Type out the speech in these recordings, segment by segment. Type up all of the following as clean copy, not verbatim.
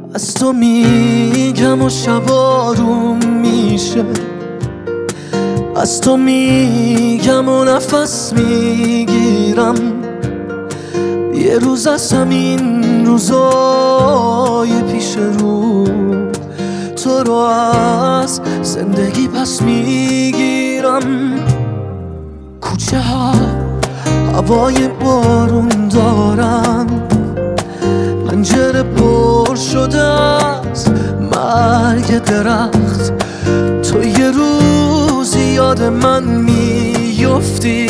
از تو میگم و شب آروم میشه، از تو میگم و نفس میگیرم. یه روز از همین روزای پیش رو تو رو از زندگی پس میگیرم. کوچه ها هوای بارون دارن، پنجره پر شده از مرگ درخت. تو یه روزی یاد من میفتی،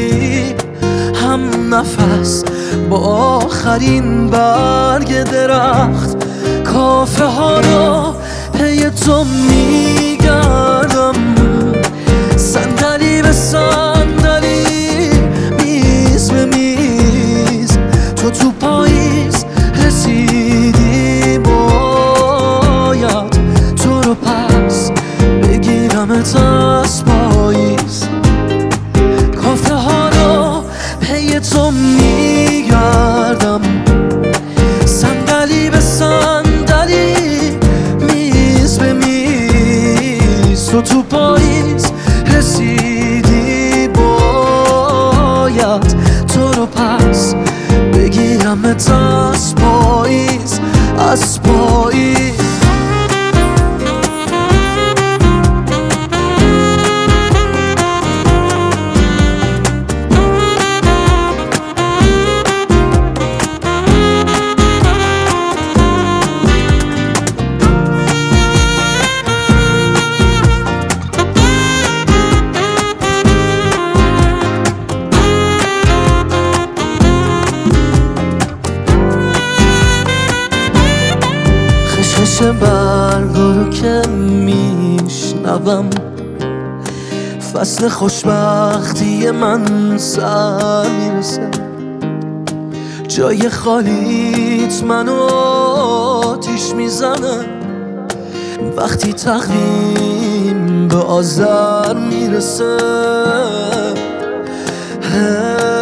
هم نفس با آخرین برگ درخت. کافه ها رو پی تو میگردم، صندلی به صندلی، میز به میز. تو تو پاییز رسیدی، باید تو رو پس بگیرمت از پاییز. کافه ها رو پی تو میگردم، صندلی به صندلی، میز به میز. تو تو پاییز رسیدی، باید تو رو پس بگیرمت از پاییز، از پاییز. خشخش برگا رو که میشنوم، فصل خوشبختی من سر میرسه. جای خالیت منو آتیش میزنه، وقتی تقویم به آذر میرسه.